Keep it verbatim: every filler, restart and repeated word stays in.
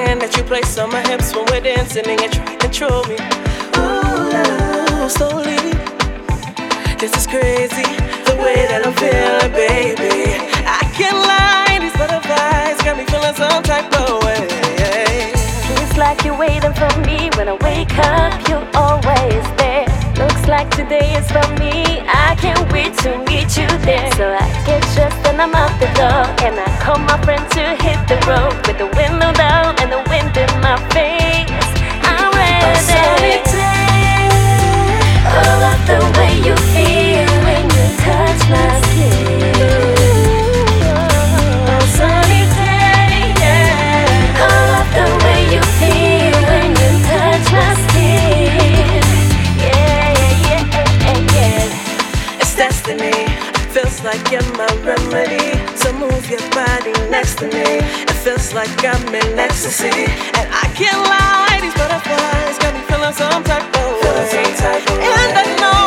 hand that you place on my hips when we're dancing and you try to control me. Ooh, slowly. This is crazy, the way that I'm feeling, baby. I can't lie, these butterflies got me feeling some type of way. It's like you're waiting for me. When I wake up, you're always there. Looks like today is for me. I can't wait to meet you there. So I get dressed and I'm out the door, and I call my friend to hit the road with the window down and the wind in my face. I'm ready. A sunny day. Oh, I love the way you feel when you touch my skin. A sunny day, yeah. I love the way you feel when you touch my skin. Yeah, yeah, yeah, yeah, yeah. It's destiny. Feels like you're my remedy. So move your body next to me. It feels like I'm in ecstasy, and I can't lie, these butterflies got me feeling some type of way. And I know